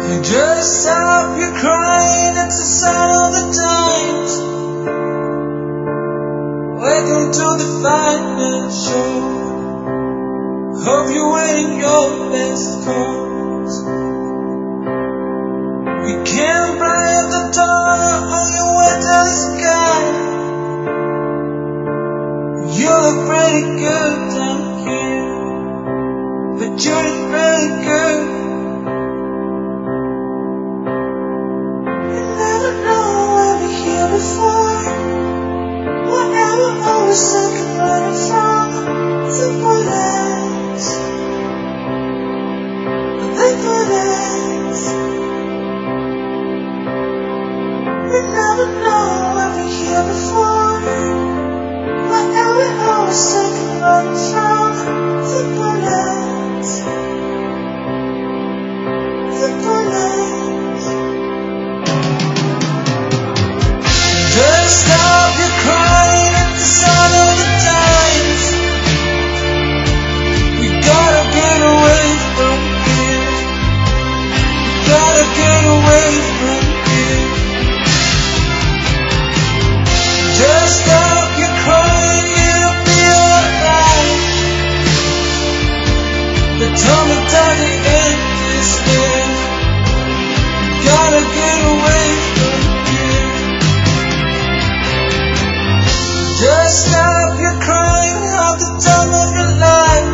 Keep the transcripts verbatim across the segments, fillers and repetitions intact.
You just stop your crying, it's a sign of the times. Welcome to the final show. Hope you're winning your best calls. We can't bright the door on your way to the sky. You look pretty good down here, but you look really good. Before, whatever always I can run from, simple lies, simple lies. We never know what we hear before, whatever always I can run from, simple lies, simple lies. Just stop your crying, it's the sign of the times. We gotta get away from here. We gotta get away from here. Just stop your crying, it'll be alright. They told me that the end is near. We gotta get away from here. Just stop your crying at the time of your life.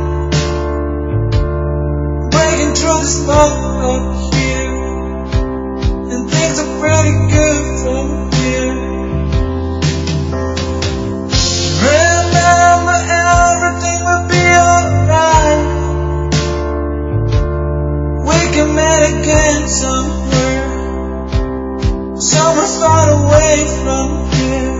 Breaking through the smoke up here, and things are pretty good from here. Remember, everything will be alright. We can meet again somewhere, somewhere far away from here.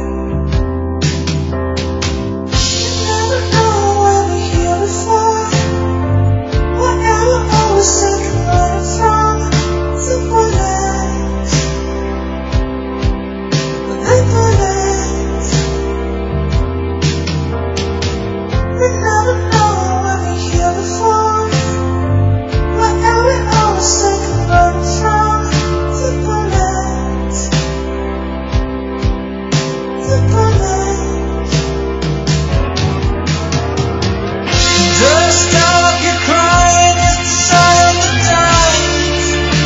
Just stop your crying, it's the sign of the times.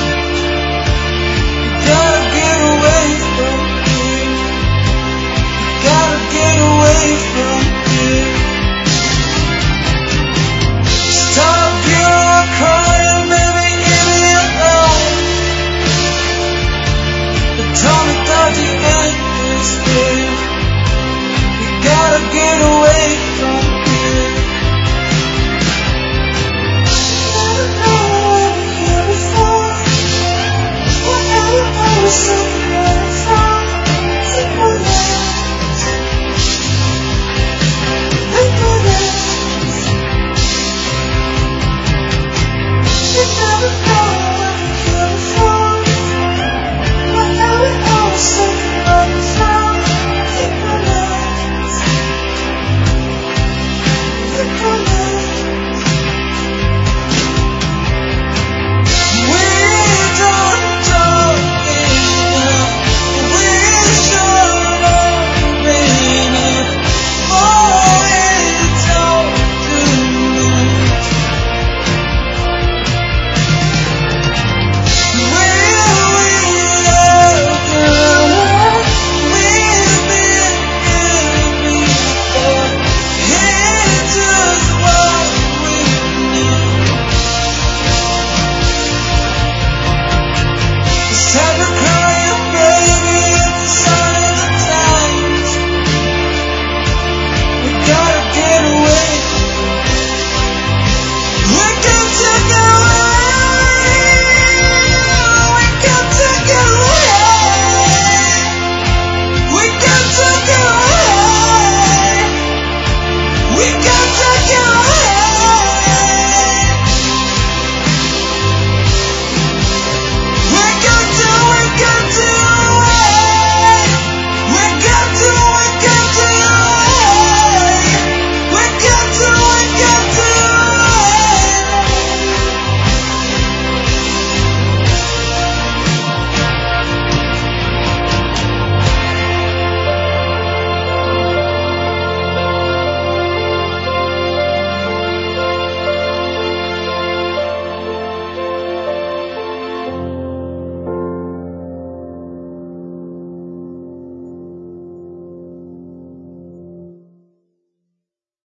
You gotta get away from here. You gotta get away from here. Stop your crying, baby, leave me alone. They told me that the end is near. You gotta get away from here. So